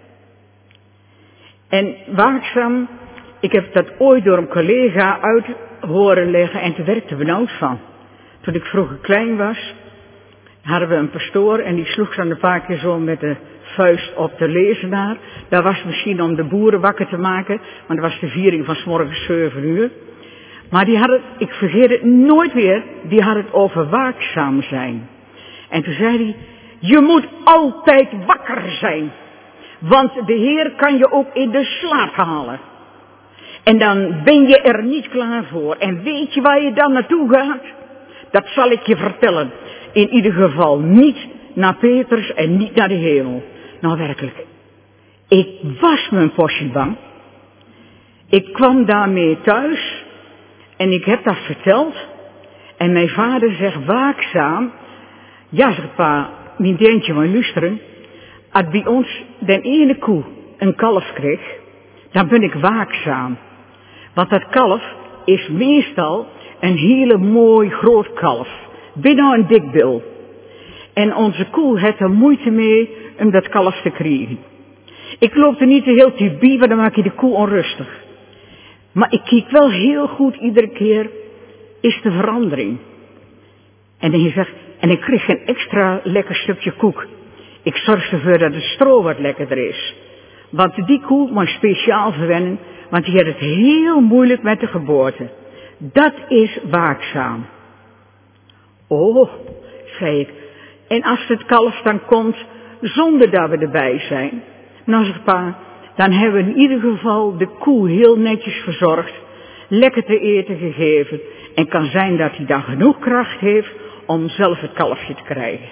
En waakzaam, ik heb dat ooit door een collega uit horen leggen en toen werd ik er benauwd van. Toen ik vroeger klein was, hadden we een pastoor en die sloeg dan een paar keer zo met de vuist op de lezenaar. Dat was misschien om de boeren wakker te maken, want dat was de viering van 's morgens zeven uur. Maar die had het, ik vergeet het nooit weer, die had het over waakzaam zijn. En toen zei hij, je moet altijd wakker zijn, want de Heer kan je ook in de slaap halen. En dan ben je er niet klaar voor. En weet je waar je dan naartoe gaat? Dat zal ik je vertellen. In ieder geval niet naar Petrus en niet naar de hemel. Nou werkelijk, ik was mijn postje bang. Ik kwam daarmee thuis en ik heb dat verteld. En mijn vader zegt waakzaam. Ja, zegt pa, mijn deentje maar luisteren. Als bij ons de ene koe een kalf kreeg, dan ben ik waakzaam. Want dat kalf is meestal een hele mooi groot kalf. Bijna een dikbil. En onze koe heeft er moeite mee om dat kalf te krijgen. Ik loop er niet te heel te bij, want dan maak je de koe onrustig. Maar ik kijk wel heel goed iedere keer, is de verandering. En dan je zegt, en ik kreeg een extra lekker stukje koek. Ik zorg ervoor dat het stro wat lekkerder is. Want die koe moet speciaal verwennen, want die heeft het heel moeilijk met de geboorte. Dat is waakzaam. Oh, zei ik. En als het kalf dan komt, zonder dat we erbij zijn, nou zegt pa, dan hebben we in ieder geval de koe heel netjes verzorgd, lekker te eten gegeven, en kan zijn dat hij dan genoeg kracht heeft om zelf het kalfje te krijgen.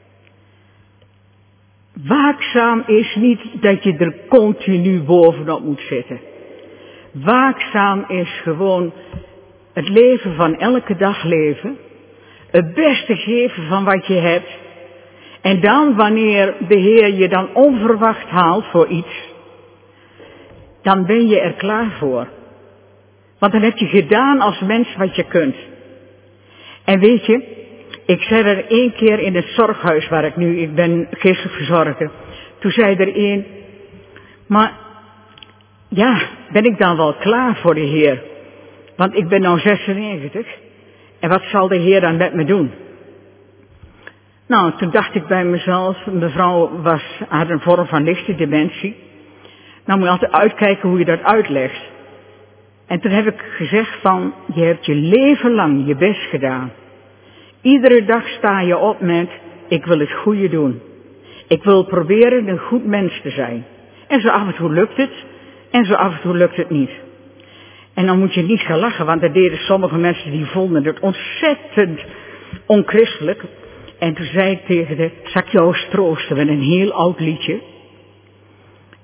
Waakzaam is niet dat je er continu bovenop moet zitten. Waakzaam is gewoon het leven van elke dag leven. Het beste geven van wat je hebt. En dan wanneer de Heer je dan onverwacht haalt voor iets, dan ben je er klaar voor. Want dan heb je gedaan als mens wat je kunt. En weet je, ik zei er één keer in het zorghuis waar ik nu, ik ben geestelijk verzorger. Toen zei er één, maar ja, ben ik dan wel klaar voor de Heer? Want ik ben nou zesennegentig. En wat zal de Heer dan met me doen? Nou, toen dacht ik bij mezelf, mevrouw was, had een vorm van lichte dementie. Nou moet je altijd uitkijken hoe je dat uitlegt. En toen heb ik gezegd van, je hebt je leven lang je best gedaan. Iedere dag sta je op met, ik wil het goede doen. Ik wil proberen een goed mens te zijn. En zo af en toe lukt het, en zo af en toe lukt het niet. En dan moet je niet gaan lachen, want dat deden sommige mensen die vonden het ontzettend onchristelijk. En toen zei ik tegen de, zal ik jou eens troosten met een heel oud liedje.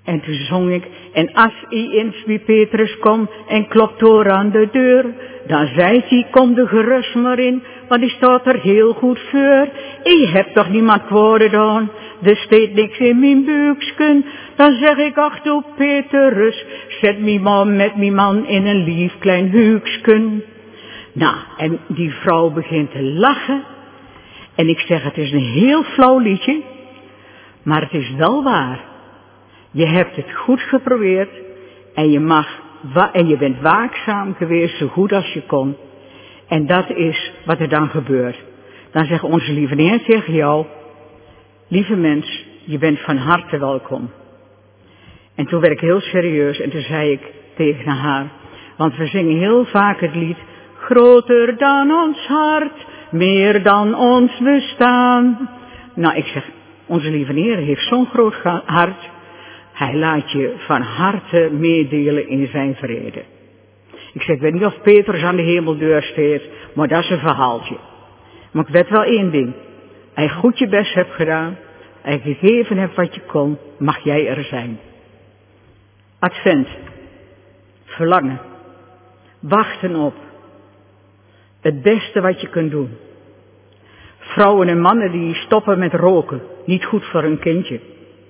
En toen zong ik, en als ie eens bij Petrus komt en klopt door aan de deur, dan zei hij, kom er gerust maar in, want die staat er heel goed voor. Ik heb toch niemand kwaad gedaan, er steekt niks in mijn buiksken. Dan zeg ik, ach toe Petrus, zet mij maar met mijn man in een lief klein huiksken. Nou, en die vrouw begint te lachen. En ik zeg, het is een heel flauw liedje, maar het is wel waar. Je hebt het goed geprobeerd en je mag, en je bent waakzaam geweest zo goed als je kon. En dat is wat er dan gebeurt. Dan zegt onze lieve Heer tegen jou, lieve mens, je bent van harte welkom. En toen werd ik heel serieus en toen zei ik tegen haar, want we zingen heel vaak het lied, groter dan ons hart, meer dan ons bestaan. Nou, ik zeg, onze lieve Heer heeft zo'n groot hart. Hij laat je van harte meedelen in zijn vrede. Ik zeg, ik weet niet of Petrus aan de hemeldeur staat, maar dat is een verhaaltje. Maar ik weet wel één ding. Als je goed je best hebt gedaan, als je gegeven hebt wat je kon, mag jij er zijn. Advent. Verlangen. Wachten op. Het beste wat je kunt doen. Vrouwen en mannen die stoppen met roken, niet goed voor hun kindje.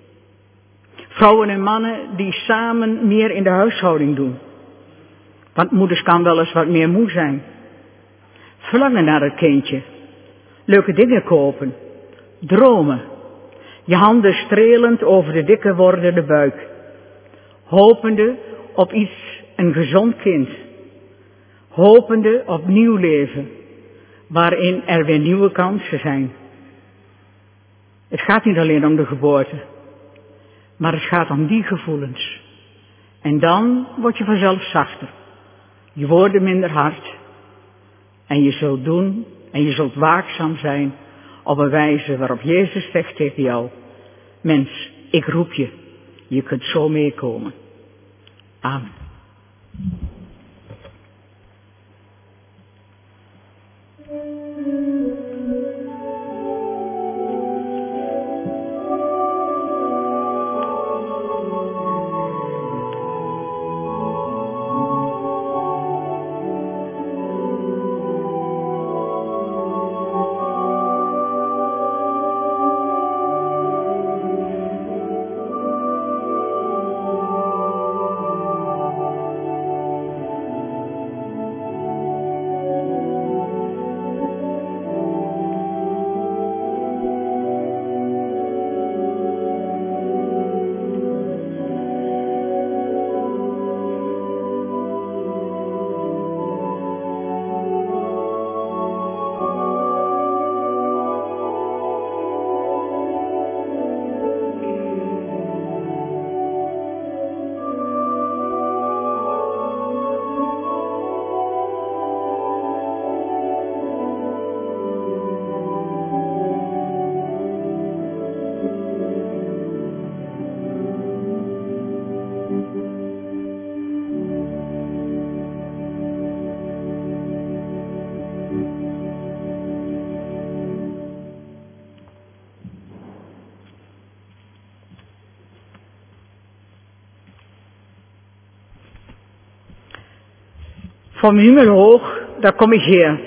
Vrouwen en mannen die samen meer in de huishouding doen. Want moeders kan wel eens wat meer moe zijn. Verlangen naar het kindje. Leuke dingen kopen. Dromen. Je handen strelend over de dikke wordende buik. Hopende op iets, een gezond kind. Hopende op nieuw leven. Waarin er weer nieuwe kansen zijn. Het gaat niet alleen om de geboorte. Maar het gaat om die gevoelens. En dan word je vanzelf zachter. Je wordt minder hard. En je zult doen en je zult waakzaam zijn op een wijze waarop Jezus zegt tegen jou, mens, ik roep je. Je kunt zo meekomen. Amen. Van hemelhoog, daar kom ik hier.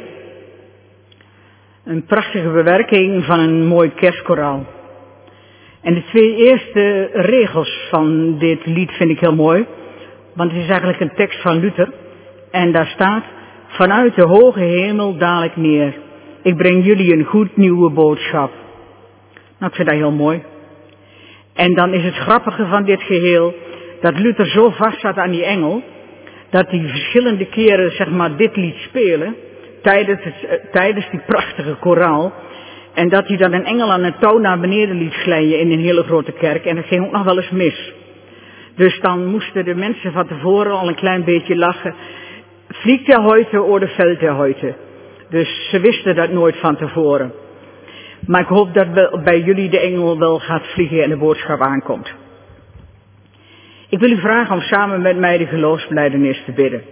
Een prachtige bewerking van een mooi kerstkoraal. En de twee eerste regels van dit lied vind ik heel mooi. Want het is eigenlijk een tekst van Luther. En daar staat, vanuit de hoge hemel daal ik neer. Ik breng jullie een goed nieuwe boodschap. Nou, ik vind dat heel mooi. En dan is het grappige van dit geheel, dat Luther zo vast zat aan die engel, dat hij verschillende keren, zeg maar, dit liet spelen, tijdens, het, tijdens die prachtige koraal. En dat hij dan een engel aan een touw naar beneden liet glijden in een hele grote kerk. En dat ging ook nog wel eens mis. Dus dan moesten de mensen van tevoren al een klein beetje lachen. Vliegt er heute oder fällt er heute? Dus ze wisten dat nooit van tevoren. Maar ik hoop dat bij jullie de engel wel gaat vliegen en de boodschap aankomt. Ik wil u vragen om samen met mij de geloofsbelijdenis te bidden.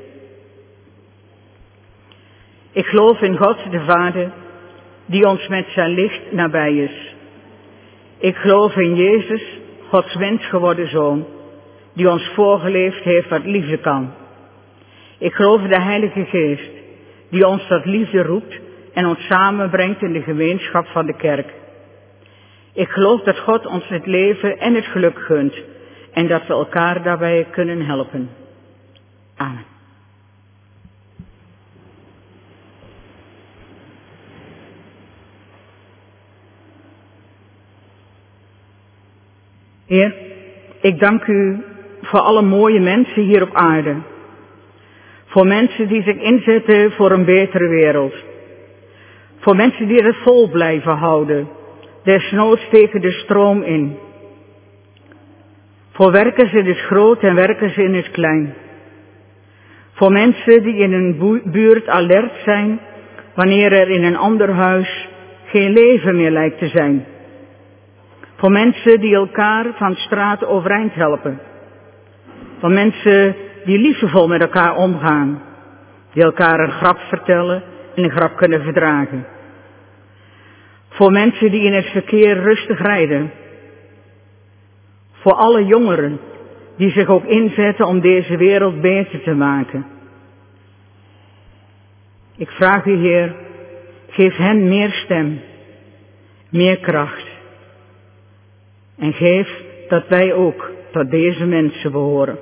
Ik geloof in God de Vader, die ons met zijn licht nabij is. Ik geloof in Jezus, Gods mens geworden Zoon, die ons voorgeleefd heeft wat liefde kan. Ik geloof in de Heilige Geest, die ons tot liefde roept en ons samenbrengt in de gemeenschap van de kerk. Ik geloof dat God ons het leven en het geluk gunt en dat we elkaar daarbij kunnen helpen. Amen. Heer, ik dank u voor alle mooie mensen hier op aarde. Voor mensen die zich inzetten voor een betere wereld. Voor mensen die het vol blijven houden, desnoods tegen de stroom in. Voor werkers in het groot en werkers in het klein. Voor mensen die in een buurt alert zijn wanneer er in een ander huis geen leven meer lijkt te zijn. Voor mensen die elkaar van straat overeind helpen. Voor mensen die liefdevol met elkaar omgaan. Die elkaar een grap vertellen en een grap kunnen verdragen. Voor mensen die in het verkeer rustig rijden. Voor alle jongeren die zich ook inzetten om deze wereld beter te maken. Ik vraag u, Heer, geef hen meer stem, meer kracht. En geef dat wij ook tot deze mensen behoren.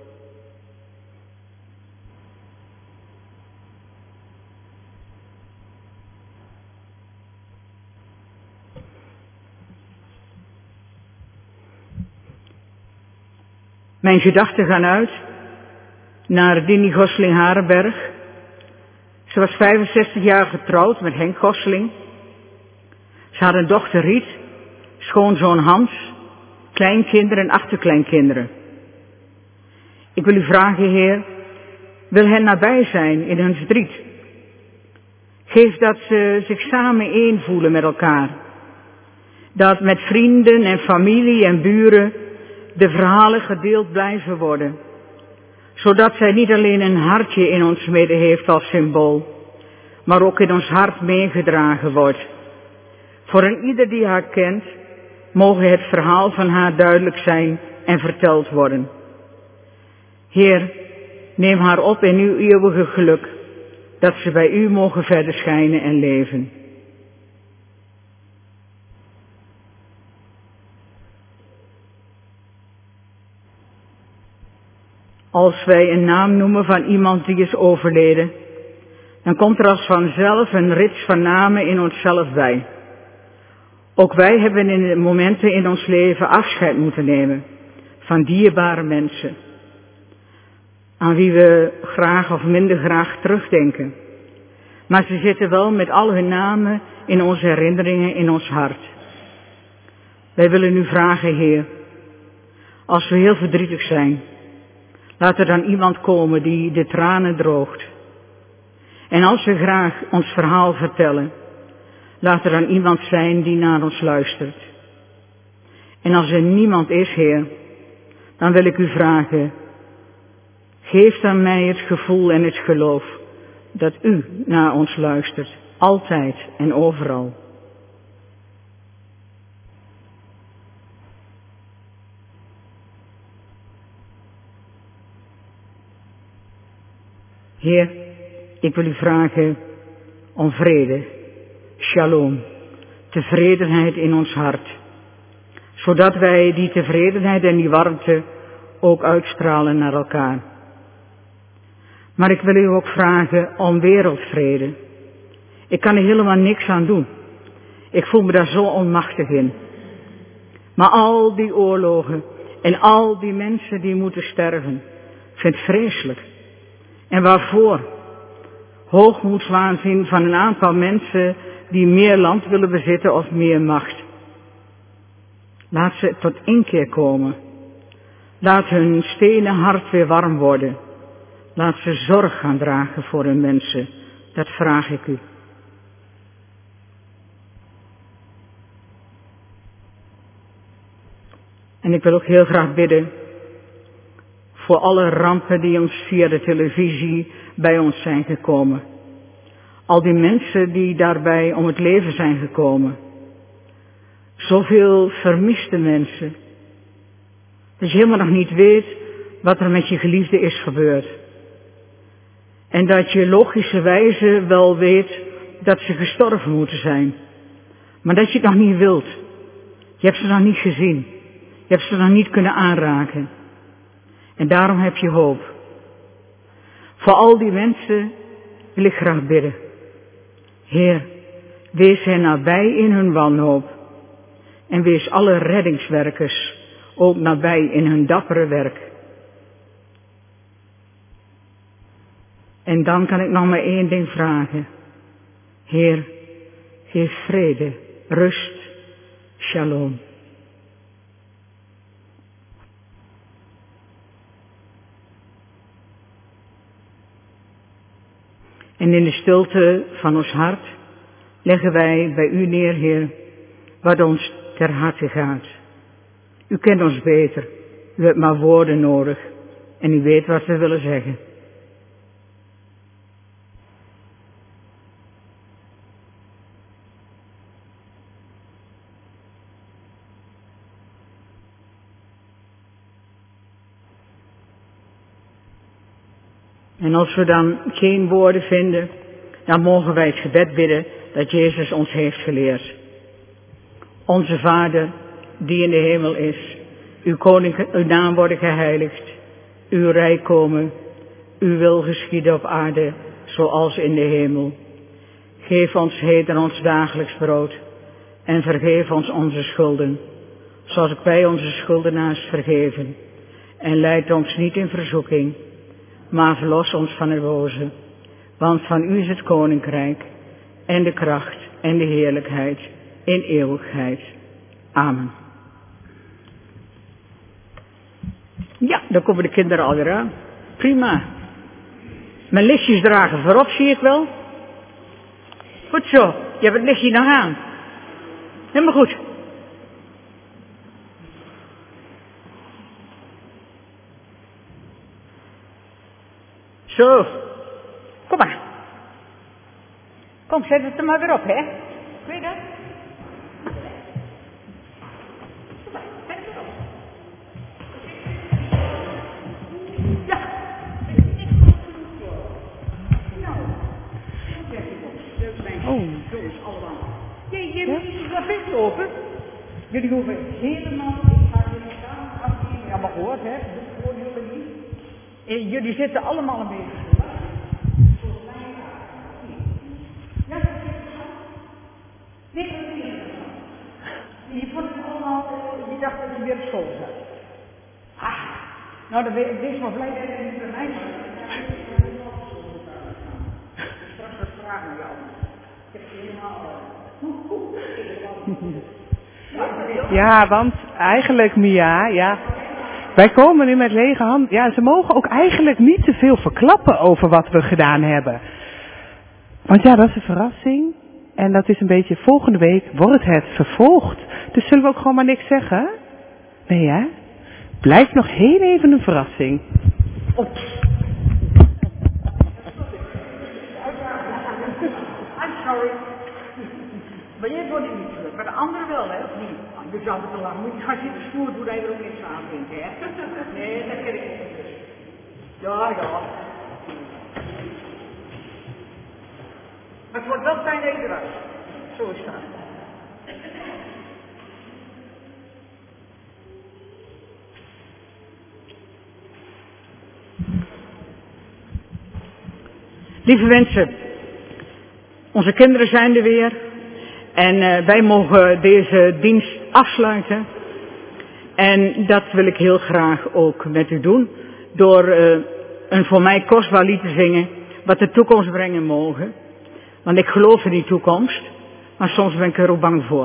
Mijn gedachten gaan uit naar Dini Gosling-Harenberg. Ze was vijfenzestig jaar getrouwd met Henk Gosling. Ze had een dochter Riet, schoonzoon Hans, kleinkinderen en achterkleinkinderen. Ik wil u vragen, Heer, wil hen nabij zijn in hun verdriet. Geef dat ze zich samen één voelen met elkaar. Dat met vrienden en familie en buren de verhalen gedeeld blijven worden. Zodat zij niet alleen een hartje in ons midden heeft als symbool, maar ook in ons hart meegedragen wordt. Voor een ieder die haar kent, mogen het verhaal van haar duidelijk zijn en verteld worden. Heer, neem haar op in uw eeuwige geluk, dat ze bij u mogen verder schijnen en leven. Als wij een naam noemen van iemand die is overleden, dan komt er als vanzelf een rits van namen in onszelf bij. Ook wij hebben in de momenten in ons leven afscheid moeten nemen van dierbare mensen, aan wie we graag of minder graag terugdenken. Maar ze zitten wel met al hun namen in onze herinneringen in ons hart. Wij willen u vragen, Heer, als we heel verdrietig zijn, laat er dan iemand komen die de tranen droogt. En als we graag ons verhaal vertellen, laat er dan iemand zijn die naar ons luistert. En als er niemand is, Heer, dan wil ik u vragen, geef dan mij het gevoel en het geloof dat u naar ons luistert, altijd en overal. Heer, ik wil u vragen om vrede, shalom, tevredenheid in ons hart, zodat wij die tevredenheid en die warmte ook uitstralen naar elkaar. Maar ik wil u ook vragen om wereldvrede. Ik kan er helemaal niks aan doen. Ik voel me daar zo onmachtig in. Maar al die oorlogen en al die mensen die moeten sterven, vind ik vreselijk. En waarvoor? Hoogmoedswaanzin van een aantal mensen die meer land willen bezitten of meer macht. Laat ze tot inkeer komen. Laat hun stenen hart weer warm worden. Laat ze zorg gaan dragen voor hun mensen. Dat vraag ik u. En ik wil ook heel graag bidden voor alle rampen die ons via de televisie bij ons zijn gekomen. Al die mensen die daarbij om het leven zijn gekomen. Zoveel vermiste mensen. Dat je helemaal nog niet weet wat er met je geliefde is gebeurd. En dat je logischerwijze wel weet dat ze gestorven moeten zijn. Maar dat je het nog niet wilt. Je hebt ze nog niet gezien. Je hebt ze nog niet kunnen aanraken. En daarom heb je hoop. Voor al die mensen wil ik graag bidden. Heer, wees hen nabij in hun wanhoop. En wees alle reddingswerkers ook nabij in hun dappere werk. En dan kan ik nog maar één ding vragen. Heer, geef vrede, rust, shalom. En in de stilte van ons hart leggen wij bij u neer, Heer, wat ons ter harte gaat. U kent ons beter. U hebt maar woorden nodig. En u weet wat we willen zeggen. En als we dan geen woorden vinden, dan mogen wij het gebed bidden dat Jezus ons heeft geleerd. Onze Vader, die in de hemel is, uw, koning, uw naam worden geheiligd, uw rijk komen, uw wil geschieden op aarde, zoals in de hemel. Geef ons heden ons dagelijks brood en vergeef ons onze schulden, zoals ook wij onze schuldenaars vergeven. En leid ons niet in verzoeking, maar verlos ons van het boze. Want van u is het koninkrijk en de kracht en de heerlijkheid in eeuwigheid. Amen. Ja, dan komen de kinderen alweer aan. Prima. Mijn lichtjes dragen voorop, zie ik wel. Goed zo, je hebt het lichtje nog aan. Helemaal goed. Zo, kom maar. Kom, zet het er maar weer op, hè. Weet je dat? Kom maar, zet het erop. Ja. Nou. Oh. Jongens, allemaal. Je, je moet niet zo ver lopen. Jullie hoeven helemaal, ik ga jullie staan, als jullie allemaal gehoord, hè. Dat horen jullie niet. En jullie zitten allemaal een beetje te lachen. Zoals mij gaat. Ja, dat is het. Nee, dat is het. Je vond het allemaal, je dacht dat je weer op school zat. Ah, nou dan wees maar blij dat je niet bij mij zat. Straks wat vragen aan jou. Ik heb helemaal... Ja, want eigenlijk, Mia, ja... Wij komen nu met lege hand. Ja, ze mogen ook eigenlijk niet te veel verklappen over wat we gedaan hebben. Want ja, dat is een verrassing. En dat is een beetje, volgende week wordt het vervolgd. Dus zullen we ook gewoon maar niks zeggen? Nee, hè? Blijft nog heel even een verrassing. Op. I'm sorry. Maar jij wordt niet terug. Maar de anderen wel, hè? Of niet? Je zou het te lang moeten gaan zitten spoeren, doe hij er ook niks aan vindt, hè? Nee, dat ken ik niet. Ja, ja. Maar het wordt wel fijn dat je eruit. Zo is dat. Lieve mensen, onze kinderen zijn er weer. En uh, wij mogen deze dienst afsluiten. En dat wil ik heel graag ook met u doen. Door uh, een voor mij kostbaar lied te zingen. Wat de toekomst brengen mogen. Want ik geloof in die toekomst. Maar soms ben ik er ook bang voor.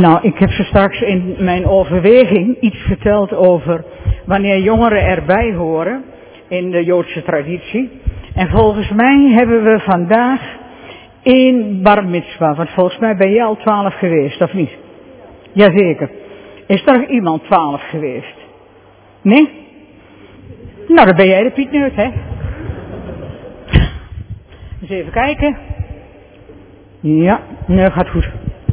Nou, ik heb zo straks in mijn overweging iets verteld over wanneer jongeren erbij horen in de Joodse traditie. En volgens mij hebben we vandaag één bar mitzwa, want volgens mij ben jij al twaalf geweest, of niet? Jazeker. Is er nog iemand twaalf geweest? Nee? Nou, dan ben jij de Piet Neut, hè? Eens even kijken. Ja, nee, gaat goed.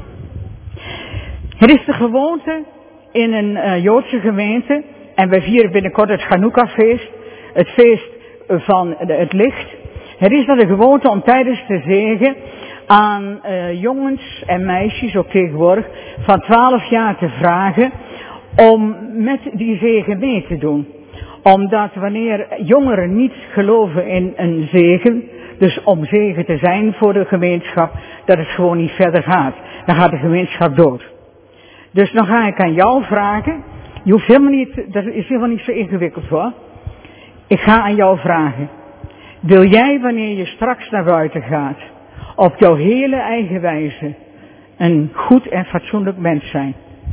Het is de gewoonte in een uh, Joodse gemeente, en wij vieren binnenkort het Chanukka-feest, het feest van de, het licht. Het is dan de gewoonte om tijdens de zegen aan uh, jongens en meisjes, ook tegenwoordig, van twaalf jaar te vragen om met die zegen mee te doen. Omdat wanneer jongeren niet geloven in een zegen, dus om zegen te zijn voor de gemeenschap, dat het gewoon niet verder gaat. Dan gaat de gemeenschap dood. Dus dan ga ik aan jou vragen, je hoeft helemaal niet, dat is helemaal niet zo ingewikkeld hoor. Ik ga aan jou vragen, wil jij wanneer je straks naar buiten gaat, op jouw hele eigen wijze, een goed en fatsoenlijk mens zijn?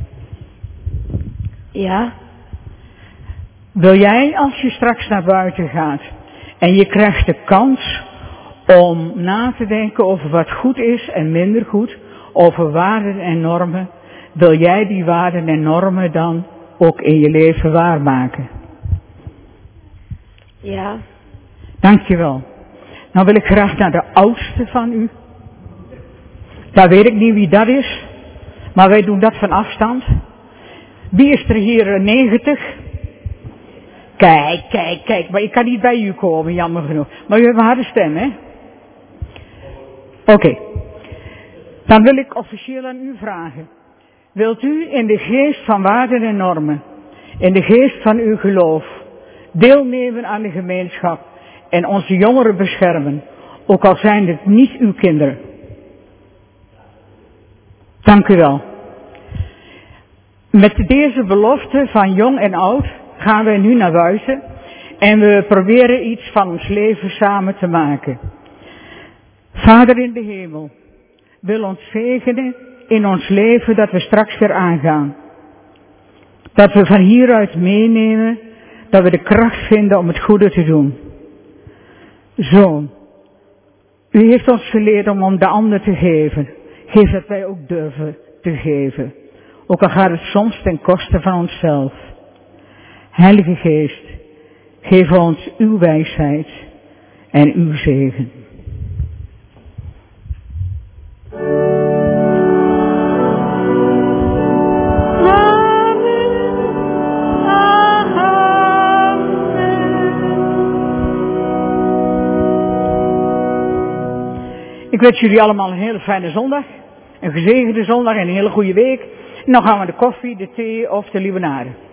Ja. Wil jij als je straks naar buiten gaat en je krijgt de kans om na te denken over wat goed is en minder goed, over waarden en normen, wil jij die waarden en normen dan ook in je leven waarmaken? Ja. Dankjewel. Nou wil ik graag naar de oudste van u. Daar weet ik niet wie dat is, maar wij doen dat van afstand. Wie is er hier negentig? Kijk, kijk, kijk, maar ik kan niet bij u komen, jammer genoeg. Maar u hebt een harde stem, hè? Oké. Okay. Dan wil ik officieel aan u vragen. Wilt u in de geest van waarden en normen, in de geest van uw geloof, deelnemen aan de gemeenschap en onze jongeren beschermen, ook al zijn het niet uw kinderen? Dank u wel. Met deze belofte van jong en oud gaan wij nu naar buiten en we proberen iets van ons leven samen te maken. Vader in de hemel, wil ons zegenen in ons leven dat we straks weer aangaan. Dat we van hieruit meenemen, dat we de kracht vinden om het goede te doen. Zoon, u heeft ons geleerd om om de ander te geven. Geef dat wij ook durven te geven. Ook al gaat het soms ten koste van onszelf. Heilige Geest, geef ons uw wijsheid en uw zegen. Ik wens jullie allemaal een hele fijne zondag, een gezegende zondag en een hele goede week. En dan gaan we de koffie, de thee of de limonade.